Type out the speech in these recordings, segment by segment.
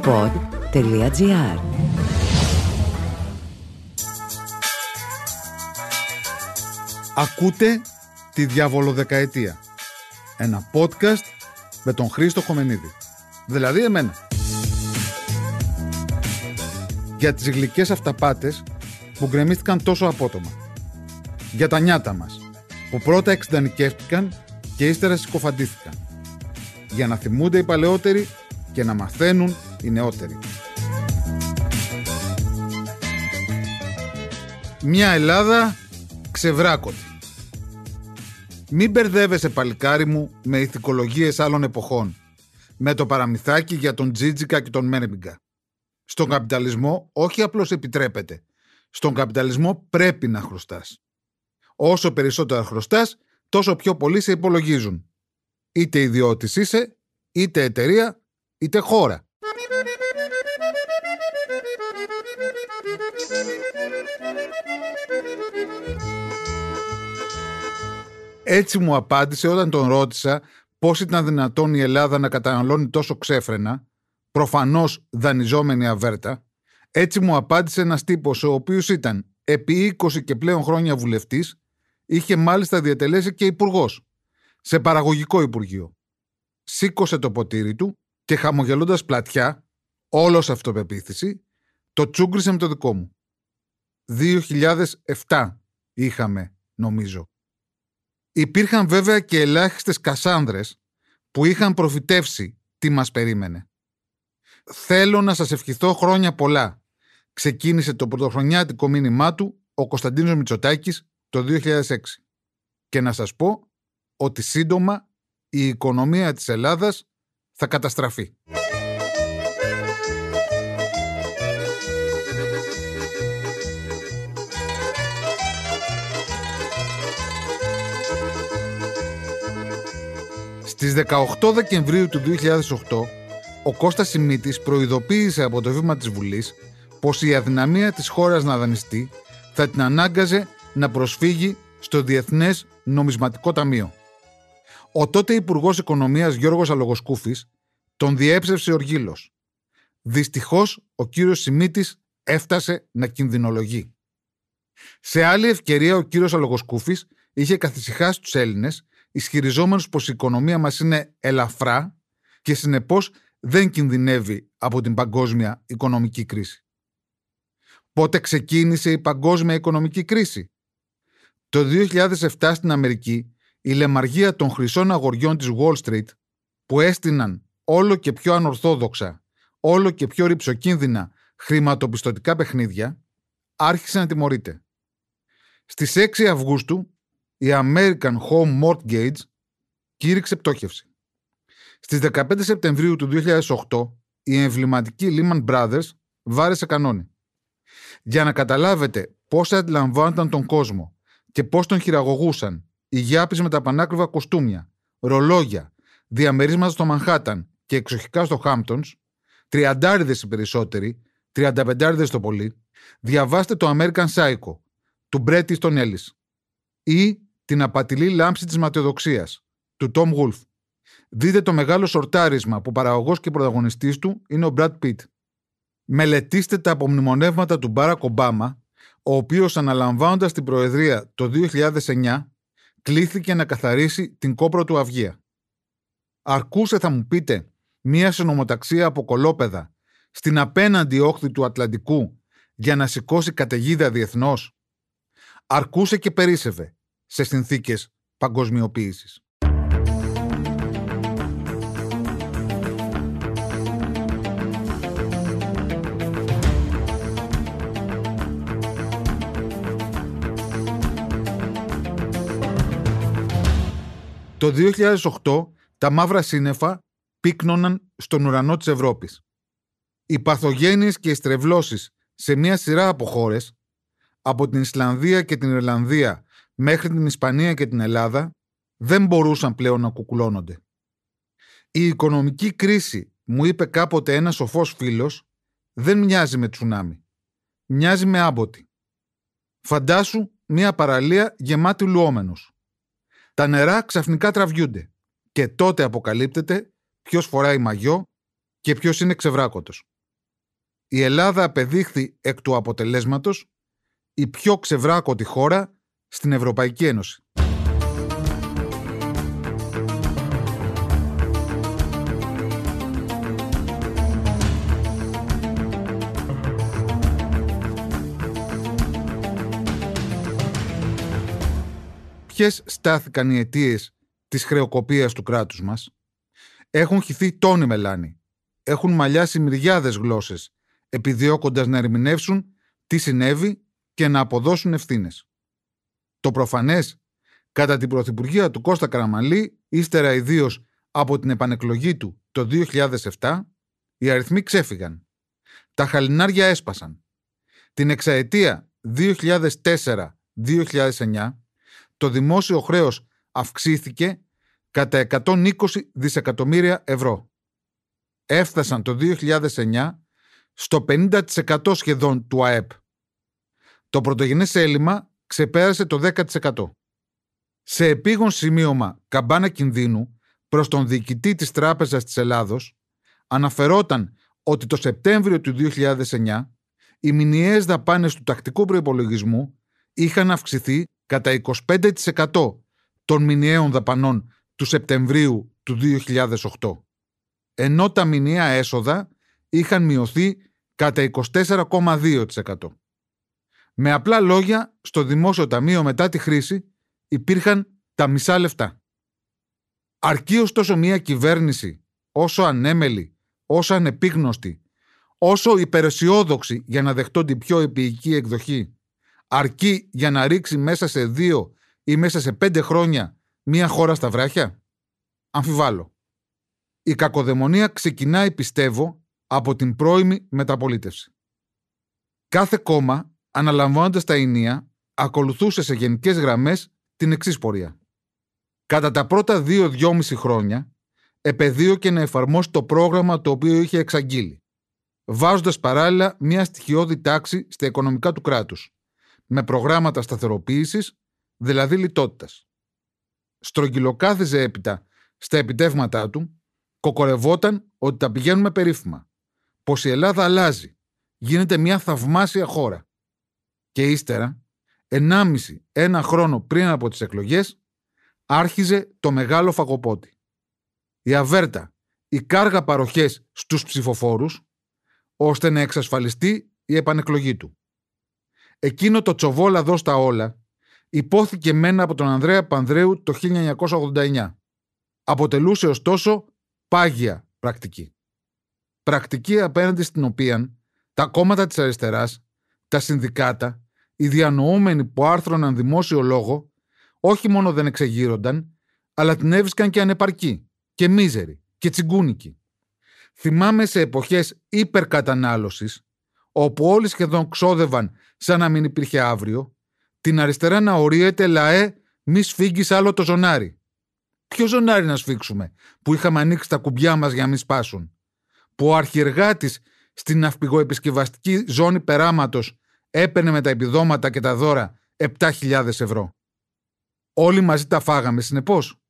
pod.gr. Ακούτε τη Διαβολοδεκαετία. Ένα podcast με τον Χρήστο Χομενίδη. Δηλαδή εμένα. Για τις γλυκές αυταπάτες που γκρεμίστηκαν τόσο απότομα. Για τα νιάτα μας που πρώτα εξντανικεύτηκαν και ύστερα συκοφαντήθηκαν. Για να θυμούνται οι παλαιότεροι και να μαθαίνουν οι νεότεροι. Μια Ελλάδα ξεβράκωτη. Μην μπερδεύεσαι, παλικάρι μου, με ηθικολογίες άλλων εποχών. Με το παραμυθάκι για τον Τζίτζικα και τον Μέρμιγκα. Στον καπιταλισμό όχι απλώς επιτρέπεται. Στον καπιταλισμό πρέπει να χρωστάς. Όσο περισσότερα χρωστάς, τόσο πιο πολύ σε υπολογίζουν. Είτε ιδιώτης είσαι, είτε εταιρεία, είτε χώρα. Έτσι μου απάντησε όταν τον ρώτησα πώς ήταν δυνατόν η Ελλάδα να καταναλώνει τόσο ξέφρενα, προφανώς δανειζόμενη αβέρτα. Έτσι μου απάντησε ένας τύπος ο οποίος ήταν επί 20 και πλέον χρόνια βουλευτής, είχε μάλιστα διατελέσει και υπουργός σε παραγωγικό υπουργείο. Σήκωσε το ποτήρι του και χαμογελώντας πλατιά, όλος αυτοπεποίθηση, το τσούγκρισε με το δικό μου. 2007 είχαμε, νομίζω. Υπήρχαν βέβαια και ελάχιστες κασάνδρες που είχαν προφητεύσει τι μας περίμενε. «Θέλω να σας ευχηθώ χρόνια πολλά», ξεκίνησε το πρωτοχρονιάτικο μήνυμά του ο Κωνσταντίνος Μητσοτάκης το 2006. Και να σας πω ότι σύντομα η οικονομία της Ελλάδας θα καταστραφεί. Στις 18 Δεκεμβρίου του 2008, ο Κώστας Σιμίτης προειδοποίησε από το βήμα της Βουλής πως η αδυναμία της χώρας να δανειστεί θα την ανάγκαζε να προσφύγει στο Διεθνές Νομισματικό Ταμείο. Ο τότε Υπουργός Οικονομίας Γιώργος Αλογοσκούφης τον διέψευσε οργήλος. Δυστυχώς ο κύριος Σιμίτης έφτασε να κινδυνολογεί. Σε άλλη ευκαιρία ο κύριος Αλογοσκούφης είχε καθησυχάσει τους Έλληνες, ισχυριζόμενος πως η οικονομία μας είναι ελαφρά και συνεπώς δεν κινδυνεύει από την παγκόσμια οικονομική κρίση. Πότε ξεκίνησε η παγκόσμια οικονομική κρίση? Το 2007 στην Αμερική, η λεμαργία των χρυσών αγοριών της Wall Street, που έστειναν όλο και πιο ανορθόδοξα, όλο και πιο ρυψοκίνδυνα χρηματοπιστωτικά παιχνίδια, άρχισε να τιμωρείται. Στις 6 Αυγούστου, η American Home Mortgage κήρυξε πτώχευση. Στις 15 Σεπτεμβρίου του 2008, η εμβληματική Lehman Brothers βάρεσε κανόνι. Για να καταλάβετε πώς αντιλαμβάνονταν τον κόσμο και πώς τον χειραγωγούσαν οι γιάπης με τα πανάκριβα κοστούμια, ρολόγια, διαμερίσματα στο Μανχάταν και εξοχικά στο Χάμπτονς, 30 οι περισσότεροι, 35 το πολύ, διαβάστε το American Psycho του Bret Easton Ellis ή την απατηλή λάμψη της ματαιοδοξίας του Tom Wolfe. Δείτε το μεγάλο σορτάρισμα που παραγωγός και πρωταγωνιστής του είναι ο Brad Pitt. Μελετήστε τα απομνημονεύματα του Μπάρακ Ομπάμα, ο οποίος αναλαμβάνοντας την προεδρία το 2009 κλήθηκε να καθαρίσει την κόπρο του Αυγία. Αρκούσε, θα μου πείτε, μία συνομοταξία από κολόπεδα στην απέναντι όχθη του Ατλαντικού για να σηκώσει καταιγίδα διεθνώς? Αρκούσε και περίσσευε σε συνθήκες παγκοσμιοποίησης. Το 2008 τα μαύρα σύννεφα πύκνωναν στον ουρανό της Ευρώπης. Οι παθογένειες και οι στρεβλώσεις σε μια σειρά από χώρες, από την Ισλανδία και την Ιρλανδία μέχρι την Ισπανία και την Ελλάδα, δεν μπορούσαν πλέον να κουκουλώνονται. Η οικονομική κρίση, μου είπε κάποτε ένας σοφός φίλος, δεν μοιάζει με τσουνάμι. Μοιάζει με άμποτη. Φαντάσου μια παραλία γεμάτη λουόμενους. Τα νερά ξαφνικά τραβιούνται και τότε αποκαλύπτεται ποιος φοράει μαγιό και ποιος είναι ξεβράκωτος. η Ελλάδα απεδείχθη εκ του αποτελέσματος η πιο ξεβράκωτη χώρα στην Ευρωπαϊκή Ένωση. Ποιες στάθηκαν οι αιτίες της χρεοκοπίας του κράτους μας? Έχουν χυθεί τόνοι μελάνι. Έχουν μαλλιάσει μυριάδες γλώσσες, επιδιώκοντας να ερμηνεύσουν τι συνέβη και να αποδώσουν ευθύνες. Το προφανές, κατά την πρωθυπουργία του Κώστα Καραμανλή, ύστερα ιδίως από την επανεκλογή του το 2007, οι αριθμοί ξέφυγαν. Τα χαλινάρια έσπασαν. Την εξαετία 2004-2009, το δημόσιο χρέος αυξήθηκε κατά 120 δισεκατομμύρια ευρώ. Έφτασαν το 2009 στο 50% σχεδόν του ΑΕΠ. Το πρωτογενές έλλειμμα ξεπέρασε το 10%. Σε επίγον σημείωμα καμπάνα κινδύνου προς τον διοικητή της Τράπεζας της Ελλάδος, αναφερόταν ότι το Σεπτέμβριο του 2009 οι μηνιαίες δαπάνες του τακτικού προϋπολογισμού είχαν αυξηθεί κατά 25% των μηνιαίων δαπανών του Σεπτεμβρίου του 2008, ενώ τα μηνιαία έσοδα είχαν μειωθεί κατά 24,2%. Με απλά λόγια, στο Δημόσιο Ταμείο μετά τη χρήση υπήρχαν τα μισά λεφτά. Αρκεί ωστόσο μια κυβέρνηση, όσο ανέμελη, όσο ανεπίγνωστη, όσο υπεραισιόδοξη για να δεχτώ την πιο επίοικη εκδοχή, αρκεί για να ρίξει μέσα σε 2 ή μέσα σε 5 χρόνια μια χώρα στα βράχια? Αμφιβάλλω. Η κακοδαιμονία ξεκινάει, πιστεύω, από την πρώιμη μεταπολίτευση. Κάθε κόμμα, αναλαμβάνοντας τα ηνία, ακολουθούσε σε γενικές γραμμές την εξής πορεία. Κατά τα πρώτα 2-2,5 χρόνια, επεδίωκε να εφαρμόσει το πρόγραμμα το οποίο είχε εξαγγείλει, βάζοντας παράλληλα μια στοιχειώδη τάξη στα οικονομικά του κράτους, με προγράμματα σταθεροποίησης, δηλαδή λιτότητας. Στρογγυλοκάθιζε έπειτα στα επιτεύγματά του, κοκορευόταν ότι τα πηγαίνουμε περίφημα, πως η Ελλάδα αλλάζει, γίνεται μια θαυμάσια χώρα. Και ύστερα, 1,5-1 χρόνο πριν από τις εκλογές, άρχιζε το μεγάλο φαγοπότη. Η αβέρτα, οι κάργα παροχές στους ψηφοφόρους, ώστε να εξασφαλιστεί η επανεκλογή του. Εκείνο το τσοβόλα δώσ' τα όλα υπόθηκε μένα από τον Ανδρέα Πανδρέου το 1989. Αποτελούσε ωστόσο πάγια πρακτική. Πρακτική απέναντι στην οποία τα κόμματα της αριστεράς, τα συνδικάτα, οι διανοούμενοι που άρθρωναν δημόσιο λόγο, όχι μόνο δεν εξεγείρονταν, αλλά την έβρισκαν και ανεπαρκή, και μίζερη, και τσιγκούνικη. Θυμάμαι σε εποχές υπερκατανάλωσης, όπου όλοι σχεδόν ξόδευαν σαν να μην υπήρχε αύριο, την αριστερά να ορίεται «Λαέ, μη σφίγγεις άλλο το ζωνάρι». Ποιο ζωνάρι να σφίξουμε, που είχαμε ανοίξει τα κουμπιά μας για να μην σπάσουν? Που ο αρχιεργάτης στην ναυπηγοεπισκευαστική ζώνη περάματος έπαιρνε με τα επιδόματα και τα δώρα 7.000 ευρώ. Όλοι μαζί τα φάγαμε συνεπώς.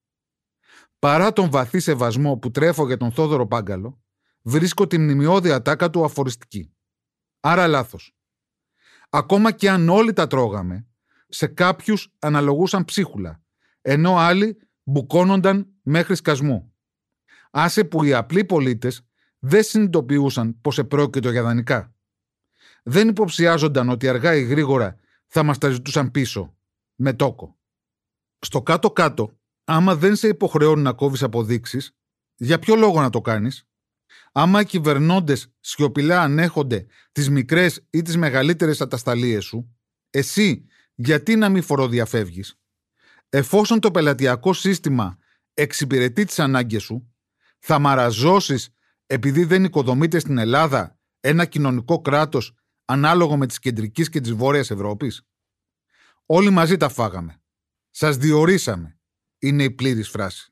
Παρά τον βαθύ σεβασμό που τρέφω για τον Θόδωρο Πάγκαλο, βρίσκω τη μνημειώδη ατάκα του αφοριστική. Άρα λάθος. Ακόμα και αν όλοι τα τρώγαμε, σε κάποιους αναλογούσαν ψίχουλα, ενώ άλλοι μπουκώνονταν μέχρι σκασμού. Άσε που οι απλοί πολίτες δεν συνειδητοποιούσαν πως επρόκειτο για δανεικά. Δεν υποψιάζονταν ότι αργά ή γρήγορα θα μας τα ζητούσαν πίσω, με τόκο. Στο κάτω-κάτω, άμα δεν σε υποχρεώνουν να κόβεις αποδείξεις, για ποιο λόγο να το κάνεις? Άμα οι κυβερνώντες σιωπηλά ανέχονται τις μικρές ή τις μεγαλύτερες ατασταλίες σου, εσύ γιατί να μην φοροδιαφεύγεις? Εφόσον το πελατειακό σύστημα εξυπηρετεί τις ανάγκες σου, θα μαραζώσεις επειδή δεν οικοδομείται στην Ελλάδα ένα κοινωνικό κράτος ανάλογο με της κεντρικής και της βόρειας Ευρώπης? Όλοι μαζί τα φάγαμε. Σας διορίσαμε, είναι η πλήρης φράση.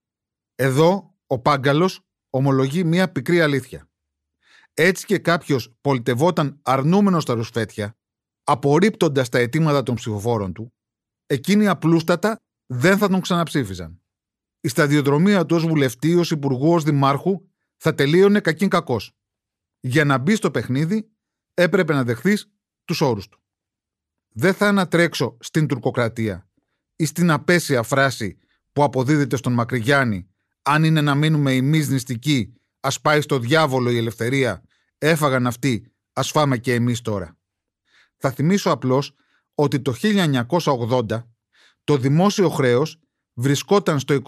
Εδώ ο Πάγκαλος ομολογεί μία πικρή αλήθεια. Έτσι και κάποιος πολιτευόταν αρνούμενος στα ρουσφέτια, απορρίπτοντας τα αιτήματα των ψηφοφόρων του, εκείνοι απλούστατα δεν θα τον ξαναψήφιζαν. Η σταδιοδρομία του ως βουλευτή, ως υπουργού, ως δημάρχου θα τελείωνε κακήν κακός. Για να μπει στο παιχνίδι έπρεπε να δεχθείς τους όρους του. Δεν θα ανατρέξω στην τουρκοκρατία ή στην απέσια φράση που αποδίδεται στον Μακρυγιάννη, αν είναι να μείνουμε εμείς νηστικοί, ας πάει στο διάβολο η ελευθερία, έφαγαν αυτοί, ας φάμε και εμείς τώρα. Θα θυμίσω απλώς ότι το 1980 το δημόσιο χρέος βρισκόταν στο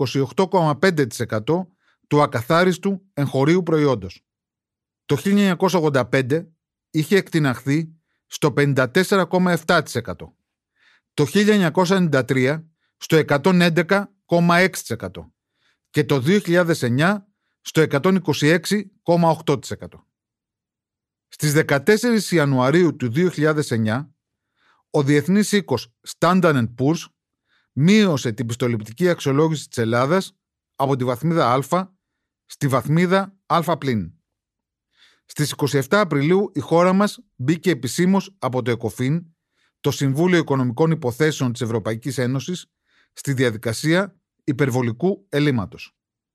28,5% του ακαθάριστου εγχωρίου προϊόντος. Το 1985 είχε εκτιναχθεί στο 54,7%. Το 1993 στο 111,6% και το 2009 στο 126,8%. Στις 14 Ιανουαρίου του 2009, ο διεθνής οίκος Standard & Poor's μείωσε την πιστοληπτική αξιολόγηση της Ελλάδας από τη βαθμίδα Α στη βαθμίδα Α+. Στις 27 Απριλίου η χώρα μας μπήκε επισήμως από το ΕΚΟΦΗΝ, το Συμβούλιο Οικονομικών Υποθέσεων της Ευρωπαϊκής Ένωσης, στη διαδικασία υπερβολικού ελλείμματος.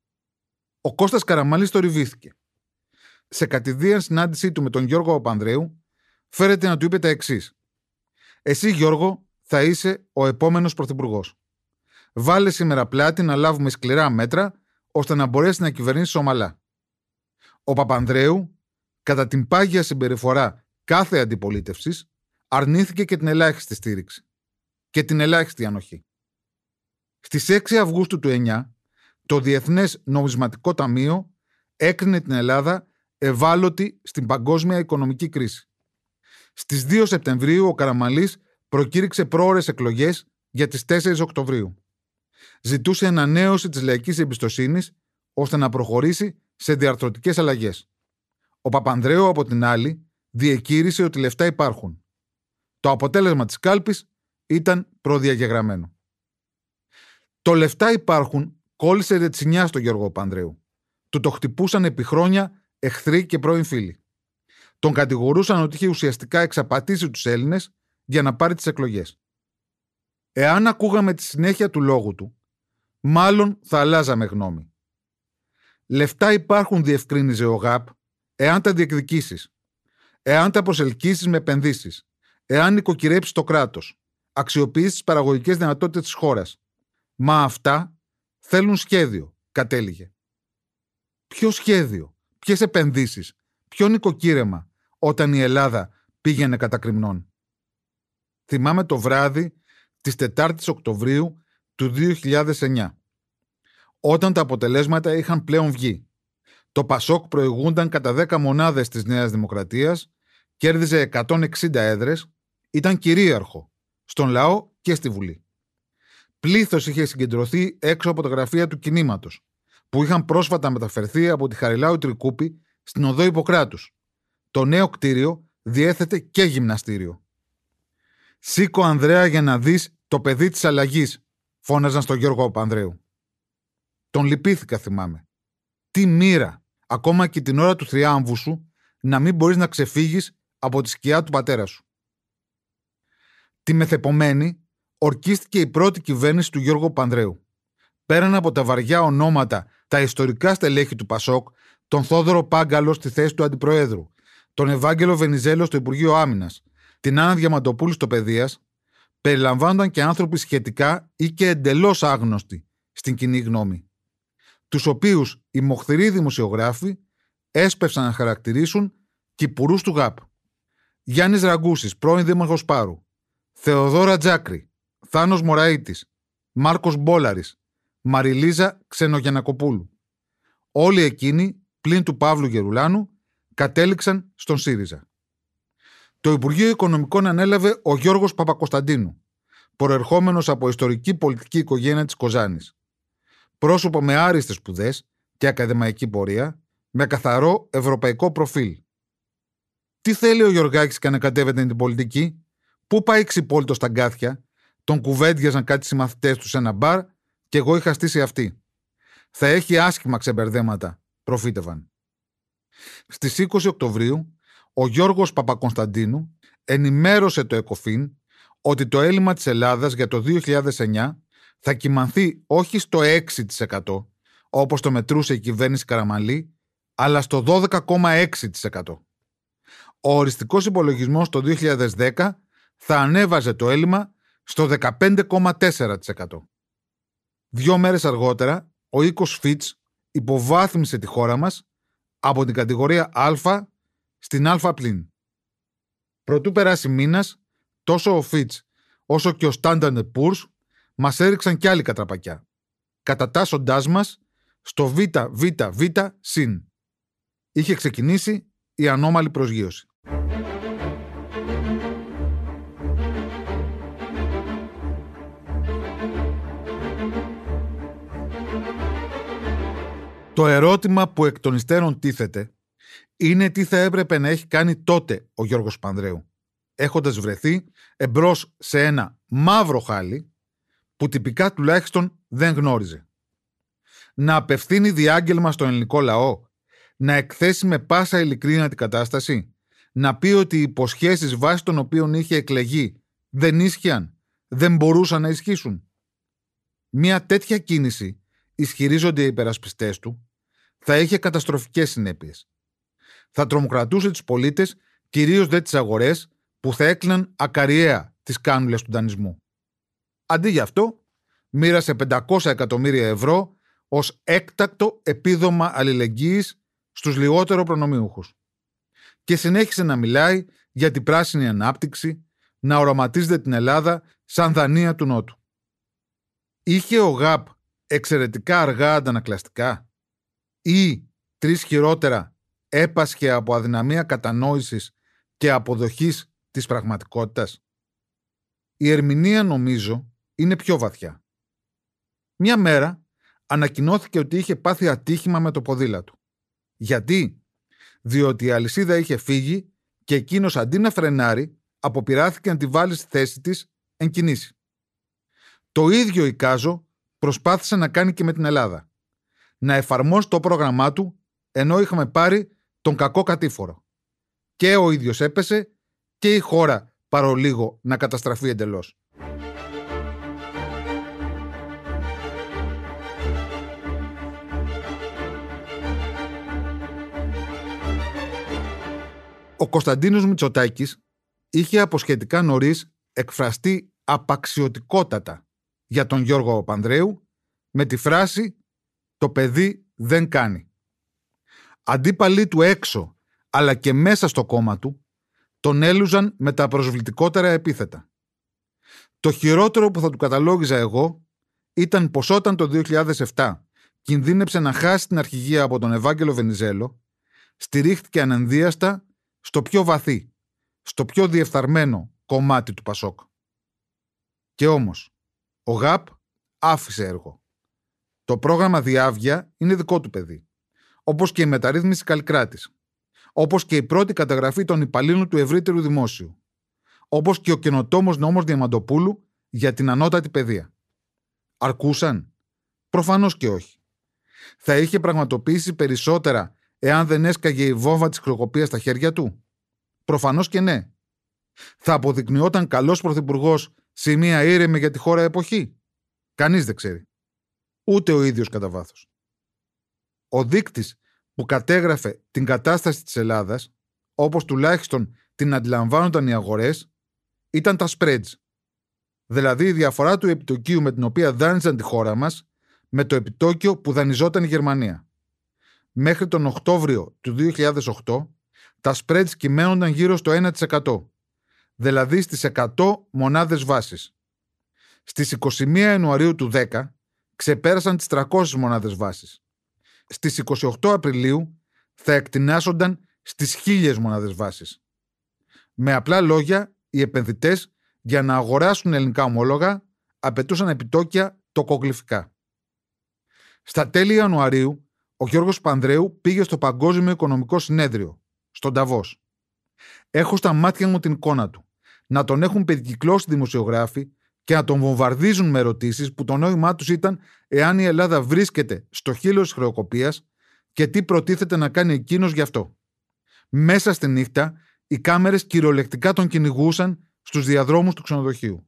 Ο Κώστας Καραμανλής θορυβήθηκε. Σε κατηδίαν συνάντησή του με τον Γιώργο Παπανδρέου, φέρεται να του είπε τα εξής: «Εσύ, Γιώργο, θα είσαι ο επόμενος πρωθυπουργός. Βάλε σήμερα πλάτη να λάβουμε σκληρά μέτρα, ώστε να μπορέσει να κυβερνήσει ομαλά». Ο Παπανδρέου, κατά την πάγια συμπεριφορά κάθε αντιπολίτευσης, αρνήθηκε και την ελάχιστη στήριξη και την ελάχιστη ανοχή. Στις 6 Αυγούστου του 2009, το Διεθνές Νομισματικό Ταμείο έκρινε την Ελλάδα ευάλωτη στην παγκόσμια οικονομική κρίση. Στις 2 Σεπτεμβρίου ο Καραμανλής προκήρυξε πρόωρες εκλογές για τις 4 Οκτωβρίου. Ζητούσε ανανέωση της λαϊκής εμπιστοσύνης ώστε να προχωρήσει σε διαρθρωτικές αλλαγές. Ο Παπανδρέου, από την άλλη, διεκήρυσε ότι λεφτά υπάρχουν. Το αποτέλεσμα της κάλπης ήταν προδιαγεγραμμένο. Το λεφτά υπάρχουν κόλλησε ρετσινιά στο Γιώργο Παπανδρέου. Του το χτυπούσαν επί χρόνια εχθροί και πρώην φίλοι. Τον κατηγορούσαν ότι είχε ουσιαστικά εξαπατήσει τους Έλληνες για να πάρει τις εκλογές. Εάν ακούγαμε τη συνέχεια του λόγου του, μάλλον θα αλλάζαμε γνώμη. Λεφτά υπάρχουν, διευκρίνιζε ο ΓΑΠ, εάν τα διεκδικήσεις, εάν τα προσελκύσεις με επενδύσεις, εάν νοικοκυρέψεις το κράτος, αξιοποιήσεις τις παραγωγικές δυνατότητες της χώρας. Μα αυτά θέλουν σχέδιο, κατέληγε. Ποιο σχέδιο, ποιες επενδύσεις, ποιο νοικοκύρεμα, όταν η Ελλάδα πήγαινε κατά κρημνών? Θυμάμαι το βράδυ της 4ης Οκτωβρίου του 2009, όταν τα αποτελέσματα είχαν πλέον βγει. Το Πασόκ προηγούνταν κατά 10 μονάδες της Νέας Δημοκρατίας, κέρδιζε 160 έδρες, ήταν κυρίαρχο στον λαό και στη Βουλή. Πλήθος είχε συγκεντρωθεί έξω από τα γραφεία του κινήματος, που είχαν πρόσφατα μεταφερθεί από τη Χαριλάου Τρικούπη στην οδό Ιπποκράτους. Το νέο κτίριο διέθετε και γυμναστήριο. «Σήκω, Ανδρέα, για να δεις το παιδί της αλλαγής», φώναζαν στον Γιώργο Παπανδρέου. Τον λυπήθηκα, θυμάμαι. Τι μοίρα, ακόμα και την ώρα του θριάμβου σου, να μην μπορείς να ξεφύγεις από τη σκιά του πατέρα σου. Τη μεθεπομένη ορκίστηκε η πρώτη κυβέρνηση του Γιώργου Παπανδρέου. Πέραν από τα βαριά ονόματα, τα ιστορικά στελέχη του Πασόκ, τον Θόδωρο Πάγκαλο στη θέση του Αντιπροέδρου, τον Ευάγγελο Βενιζέλο στο Υπουργείο Άμυνας, την Άννα Διαμαντοπούλου στο Παιδείας, περιλαμβάνονταν και άνθρωποι σχετικά ή και εντελώς άγνωστοι στην κοινή γνώμη, τους οποίους οι μοχθηροί δημοσιογράφοι έσπευσαν να χαρακτηρίσουν κυπουρούς του ΓΑΠ. Γιάννης Ραγκούσης, πρώην δήμαρχος Πάρου, Θεοδόρα Τζάκρη, Θάνος Μωραΐτης, Μάρκος Μπόλαρης, Μαριλίζα Ξενογιαννακοπούλου. Όλοι εκείνοι, πλην του Παύλου Γερουλάνου, κατέληξαν στον ΣΥΡΙΖΑ. Το Υπουργείο Οικονομικών ανέλαβε ο Γιώργος Παπακοσταντίνου, προερχόμενος από ιστορική πολιτική οικογένεια της Κοζάνης. Πρόσωπο με άριστες σπουδές και ακαδημαϊκή πορεία, με καθαρό ευρωπαϊκό προφίλ. Τι θέλει ο Γιωργάκης και ανακατεύεται την πολιτική? Πού πάει ξυπόλυτο στα γκάθια? Τον κουβέντιαζαν κάτι συμμαθητές του σε ένα μπαρ και εγώ είχα στήσει αυτή. Θα έχει άσχημα ξεμπερδέματα, προφήτευαν. Στις 20 Οκτωβρίου, ο Γιώργος Παπακοσταντίνου ενημέρωσε το ΕΚΟΦΗΝ ότι το έλλειμμα της Ελλάδας για το 2009 θα κυμανθεί όχι στο 6%, όπως το μετρούσε η κυβέρνηση Καραμανλή, αλλά στο 12,6%. ο οριστικός υπολογισμός το 2010 θα ανέβαζε το έλλειμμα στο 15,4%. 2 μέρες αργότερα, ο οίκος Fitch υποβάθμισε τη χώρα μας από την κατηγορία Α στην Α+. Προτού περάσει μήνας, τόσο ο Fitch όσο και ο Standard & Poor's μας έριξαν κι άλλη κατραπακιά, κατατάσσοντάς μας στο ΒΒΒ συν. Είχε ξεκινήσει η ανώμαλη προσγείωση. Το ερώτημα που εκ των υστέρων τίθεται είναι τι θα έπρεπε να έχει κάνει τότε ο Γιώργος Πανδρέου, έχοντας βρεθεί εμπρός σε ένα μαύρο χάλι που τυπικά τουλάχιστον δεν γνώριζε. Να απευθύνει διάγγελμα στον ελληνικό λαό, να εκθέσει με πάσα ειλικρίνεια την κατάσταση, να πει ότι οι υποσχέσεις βάσει των οποίων είχε εκλεγεί δεν ίσχυαν, δεν μπορούσαν να ισχύσουν. Μια τέτοια κίνηση, ισχυρίζονται οι υπερασπιστές του, θα είχε καταστροφικές συνέπειες. Θα τρομοκρατούσε τους πολίτες, κυρίως δε τις αγορές, που θα έκλειναν ακαριέα τις κάνουλες του δανεισμού. Αντί γι' αυτό, μοίρασε 500 εκατομμύρια ευρώ ως έκτακτο επίδομα αλληλεγγύης στους λιγότερο προνομιούχους. Και συνέχισε να μιλάει για την πράσινη ανάπτυξη, να οραματίζεται την Ελλάδα σαν Δανία του Νότου. Είχε ο ΓΑΠ εξαιρετικά αργά αντανακλαστικά ή, 3 χειρότερα, έπασχε από αδυναμία κατανόησης και αποδοχής της πραγματικότητας? Η ερμηνεία, νομίζω, είναι πιο βαθιά. Μια μέρα ανακοινώθηκε ότι είχε πάθει ατύχημα με το ποδήλατο. Γιατί? Διότι η αλυσίδα είχε φύγει και εκείνος αντί να φρενάρει, αποπειράθηκε να τη βάλει στη θέση της εν κινήσει. Το ίδιο η Κάζο προσπάθησε να κάνει και με την Ελλάδα. Να εφαρμόσει το πρόγραμμά του, ενώ είχαμε πάρει τον κακό κατήφορο. Και ο ίδιος έπεσε και η χώρα παρολίγο να καταστραφεί εντελώς. Ο Κωνσταντίνος Μητσοτάκης είχε αποσχετικά νωρίς εκφραστεί απαξιωτικότατα για τον Γιώργο Πανδρέου με τη φράση «το παιδί δεν κάνει». Αντίπαλοι του έξω αλλά και μέσα στο κόμμα του τον έλουζαν με τα προσβλητικότερα επίθετα. Το χειρότερο που θα του καταλόγιζα εγώ ήταν πως όταν το 2007 κινδύνεψε να χάσει την αρχηγία από τον Ευάγγελο Βενιζέλο, στηρίχθηκε ανενδίαστα στο πιο βαθύ, στο πιο διεφθαρμένο κομμάτι του Πασόκ. Και όμως, ο ΓΑΠ άφησε έργο. Το πρόγραμμα Διάβγεια είναι δικό του παιδί, όπως και η μεταρρύθμιση Καλλικράτης, όπως και η πρώτη καταγραφή των υπαλλήλων του ευρύτερου δημόσιου, όπως και ο καινοτόμος νόμος Διαμαντοπούλου για την ανώτατη παιδεία. Αρκούσαν? Προφανώς και όχι. Θα είχε πραγματοποιήσει περισσότερα εάν δεν έσκαγε η βόμβα της χρεοκοπίας στα χέρια του? Προφανώς και ναι. Θα αποδεικνυόταν καλός πρωθυπουργός σε μια ήρεμη για τη χώρα εποχή? Κανείς δεν ξέρει. Ούτε ο ίδιος κατά βάθος. Ο δείκτης που κατέγραφε την κατάσταση της Ελλάδας, όπως τουλάχιστον την αντιλαμβάνονταν οι αγορές, ήταν τα spreads. Δηλαδή η διαφορά του επιτοκίου με την οποία δάνειζαν τη χώρα μας με το επιτόκιο που δανειζόταν η Γερμανία. Μέχρι τον Οκτώβριο του 2008 τα spreads κυμαίνονταν γύρω στο 1%, δηλαδή στις 100 μονάδες βάσης. Στις 21 Ιανουαρίου του 10 ξεπέρασαν τις 300 μονάδες βάσης. Στις 28 Απριλίου θα εκτινάσονταν στις 1000 μονάδες βάσης. Με απλά λόγια, οι επενδυτές για να αγοράσουν ελληνικά ομόλογα απαιτούσαν επιτόκια τοκογλυφικά. Στα τέλη Ιανουαρίου, ο Γιώργος Πανδρέου πήγε στο Παγκόσμιο Οικονομικό Συνέδριο, στον Νταβός. Έχω στα μάτια μου την εικόνα του. Να τον έχουν περικυκλώσει δημοσιογράφοι και να τον βομβαρδίζουν με ερωτήσεις που το νόημά τους ήταν εάν η Ελλάδα βρίσκεται στο χείλος της χρεοκοπίας και τι προτίθεται να κάνει εκείνος γι' αυτό. Μέσα στη νύχτα, οι κάμερες κυριολεκτικά τον κυνηγούσαν στους διαδρόμους του ξενοδοχείου.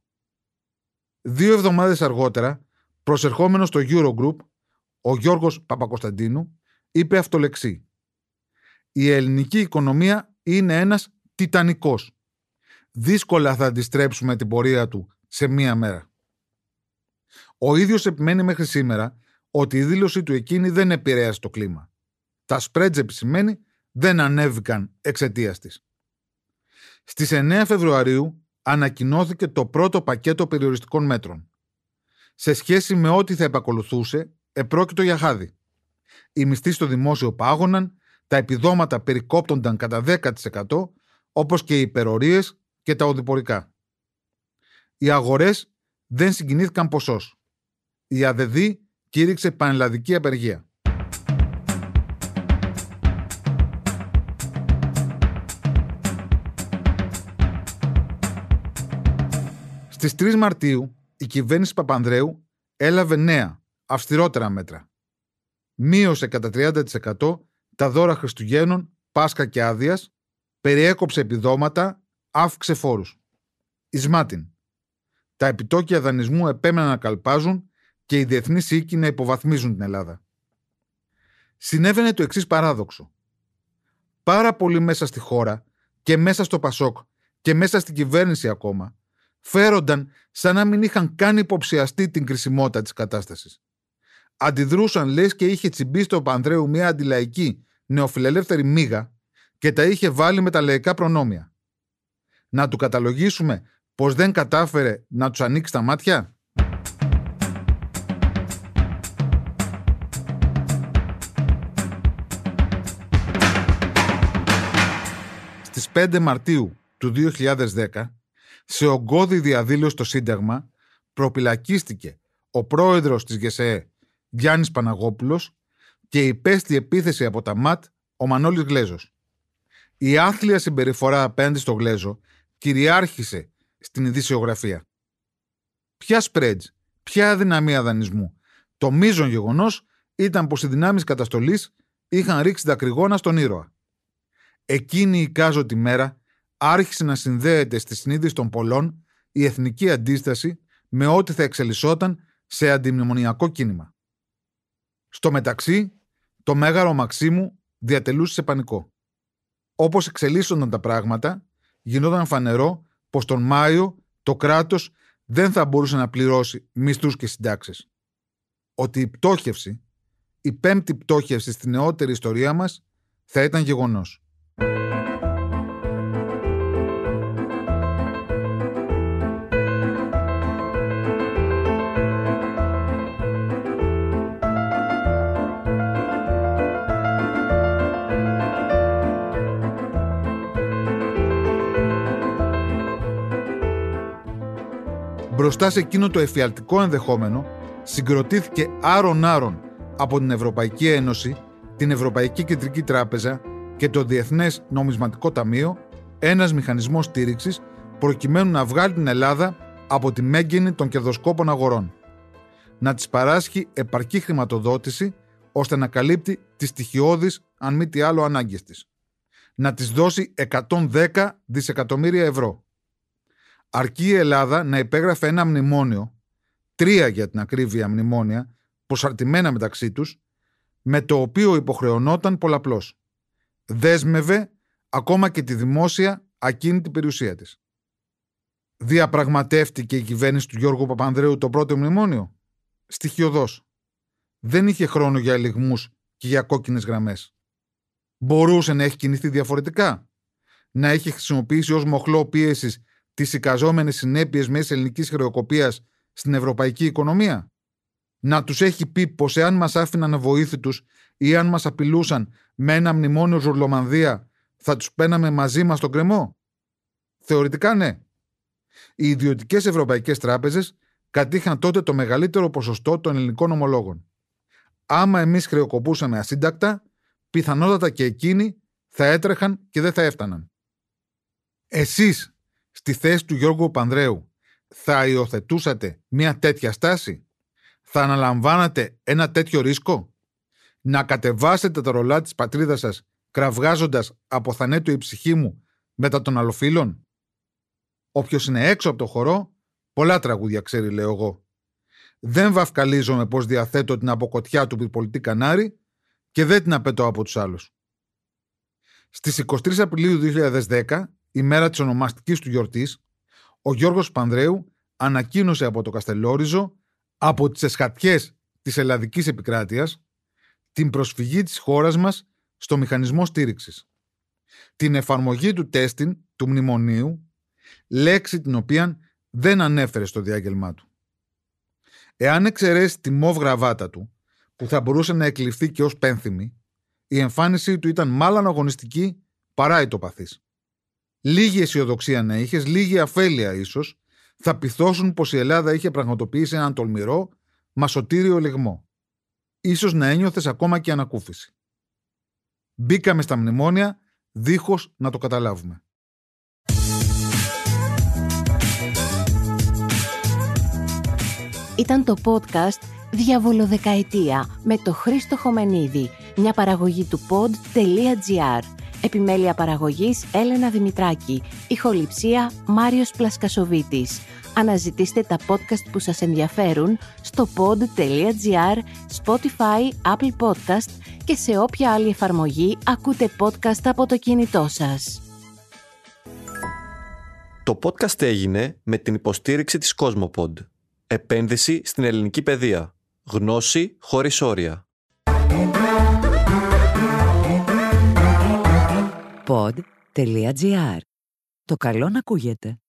2 εβδομάδες αργότερα, προσερχόμενος στο Eurogroup, ο Γιώργος Παπακοσταντίνου είπε αυτολεξί: «Η ελληνική οικονομία είναι ένας τιτανικός. Δύσκολα θα αντιστρέψουμε την πορεία του σε μία μέρα. Ο ίδιος επιμένει μέχρι σήμερα ότι η δήλωσή του εκείνη δεν επηρέασε το κλίμα. Τα spreads, επισημαίνει, δεν ανέβηκαν εξαιτίας της. Στις 9 Φεβρουαρίου ανακοινώθηκε το πρώτο πακέτο περιοριστικών μέτρων. Σε σχέση με ό,τι θα επακολουθούσε, επρόκειτο για χάδι. Οι μισθοί στο δημόσιο πάγωναν, τα επιδόματα περικόπτονταν κατά 10%, όπως και οι υπερορίες και τα οδηπορικά. Οι αγορές δεν συγκινήθηκαν ποσός. Η ΑΔΔ κήρυξε πανελλαδική απεργία. Στις 3 Μαρτίου η κυβέρνηση Παπανδρέου έλαβε νέα, αυστηρότερα μέτρα. Μείωσε κατά 30% τα δώρα Χριστουγέννων, Πάσχα και άδειας, περιέκοψε επιδόματα, αύξησε φόρους. Ισμάτιν. Τα επιτόκια δανεισμού επέμεναν να καλπάζουν και οι διεθνείς οίκοι να υποβαθμίζουν την Ελλάδα. Συνέβαινε το εξής παράδοξο. Πάρα πολλοί μέσα στη χώρα και μέσα στο Πασόκ και μέσα στην κυβέρνηση ακόμα φέρονταν σαν να μην είχαν καν υποψιαστεί την κρισιμότητα της κατάστασης. Αντιδρούσαν λες και είχε τσιμπήσει στο Παπανδρέου μια αντιλαϊκή νεοφιλελεύθερη μύγα και τα είχε βάλει με τα λαϊκά προνόμια. Να του καταλογίσουμε πως δεν κατάφερε να τους ανοίξει τα μάτια? Στις 5 Μαρτίου του 2010, σε ογκώδη διαδήλωση στο Σύνταγμα, προπυλακίστηκε ο πρόεδρος της ΓΕΣΕΕ, Γιάννης Παναγόπουλος, και υπέστη επίθεση από τα ΜΑΤ ο Μανώλης Γλέζος. Η άθλια συμπεριφορά απέναντι στο Γλέζο κυριάρχησε στην ειδησιογραφία. Ποια spreads, ποια αδυναμία δανεισμού? Το μείζον γεγονός ήταν πως οι δυνάμεις καταστολής είχαν ρίξει δακρυγόνα στον ήρωα. Εκείνη η κάζωτη μέρα άρχισε να συνδέεται στη συνείδηση των πολλών η εθνική αντίσταση με ό,τι θα εξελισσόταν σε αντιμνημονιακό κίνημα. Στο μεταξύ, το Μέγαρο Μαξίμου διατελούσε σε πανικό. Όπως εξελίσσονταν τα πράγματα, γινόταν φανερό πως τον Μάιο το κράτος δεν θα μπορούσε να πληρώσει μισθούς και συντάξεις. Ότι η πτώχευση, η πέμπτη πτώχευση στη νεότερη ιστορία μας, θα ήταν γεγονός. Μπροστά σε εκείνο το εφιαλτικό ενδεχόμενο, συγκροτήθηκε άρον-άρον από την Ευρωπαϊκή Ένωση, την Ευρωπαϊκή Κεντρική Τράπεζα και το Διεθνές Νομισματικό Ταμείο ένας μηχανισμός στήριξης προκειμένου να βγάλει την Ελλάδα από τη μέγενη των κερδοσκόπων αγορών. Να της παράσχει επαρκή χρηματοδότηση ώστε να καλύπτει τις στοιχειώδεις, αν μη τι άλλο, ανάγκες της. Να της δώσει 110 δισεκατομμύρια ευρώ. Αρκεί η Ελλάδα να υπέγραφε ένα μνημόνιο, 3 για την ακρίβεια μνημόνια, προσαρτημένα μεταξύ τους, με το οποίο υποχρεωνόταν πολλαπλώς. Δέσμευε ακόμα και τη δημόσια ακίνητη περιουσία της. Διαπραγματεύτηκε η κυβέρνηση του Γιώργου Παπανδρέου το πρώτο μνημόνιο? Στοιχειωδώς. Δεν είχε χρόνο για ελιγμούς και για κόκκινες γραμμές. Μπορούσε να έχει κινηθεί διαφορετικά? Να έχει χρησιμοποιήσει ως μοχλό πίεσης τις εικαζόμενες συνέπειες μιας ελληνικής χρεοκοπίας στην ευρωπαϊκή οικονομία? Να τους έχει πει πως εάν μας άφηναν αβοήθητους ή αν μας απειλούσαν με ένα μνημόνιο Ζουρλομανδία θα τους παίρναμε μαζί μας στον κρεμό? Θεωρητικά ναι. Οι ιδιωτικές ευρωπαϊκές τράπεζες κατήχαν τότε το μεγαλύτερο ποσοστό των ελληνικών ομολόγων. Άμα εμείς χρεοκοπούσαμε ασύντακτα, πιθανότατα και εκείνοι θα έτρεχαν και δεν θα έφταναν. Εσείς, στη θέση του Γιώργου Παπανδρέου, θα υιοθετούσατε μια τέτοια στάση? Θα αναλαμβάνατε ένα τέτοιο ρίσκο? Να κατεβάσετε τα ρολά της πατρίδας σας κραυγάζοντας «Από θανέτου η ψυχή μου» μετά των αλλοφύλων? Όποιος είναι έξω από το χορό, πολλά τραγούδια ξέρει, λέω εγώ. Δεν βαφκαλίζομαι πως διαθέτω την αποκοτιά του πυρπολιτή Κανάρη και δεν την απαιτώ από τους άλλους. Στις 23 Απριλίου 2010, ημέρα της ονομαστικής του γιορτής, ο Γιώργος Πανδρέου ανακοίνωσε από το Καστελόριζο, από τις εσχατιές της ελλαδικής επικράτειας, την προσφυγή της χώρας μας στο μηχανισμό στήριξης. Την εφαρμογή του τέστην του μνημονίου, λέξη την οποία δεν ανέφερε στο διάγγελμά του. Εάν εξαιρέσει τη μοβ γραβάτα του, που θα μπορούσε να εκλειφθεί και ως πένθυμη, η εμφάνισή του ήταν μάλλον αγωνιστική παρά ητοπαθής. Λίγη αισιοδοξία να είχες, λίγη αφέλεια ίσως, θα πειθώσουν πως η Ελλάδα είχε πραγματοποιήσει έναν τολμηρό, μα σωτήριο λεγμό. Ίσως να ένιωθες ακόμα και ανακούφιση. Μπήκαμε στα μνημόνια δίχως να το καταλάβουμε. Ήταν το podcast Διαβολοδεκαετία με το Χρήστο Χομενίδη, μια παραγωγή του pod.gr. Επιμέλεια παραγωγής Έλενα Δημητράκη, ηχοληψία Μάριος Πλασκασοβίτης. Αναζητήστε τα podcast που σας ενδιαφέρουν στο pod.gr, Spotify, Apple Podcast και σε όποια άλλη εφαρμογή ακούτε podcast από το κινητό σας. Το podcast έγινε με την υποστήριξη της Cosmopod. Επένδυση στην ελληνική παιδεία. Γνώση χωρίς όρια. Pod.gr. Το καλό να ακούγεται.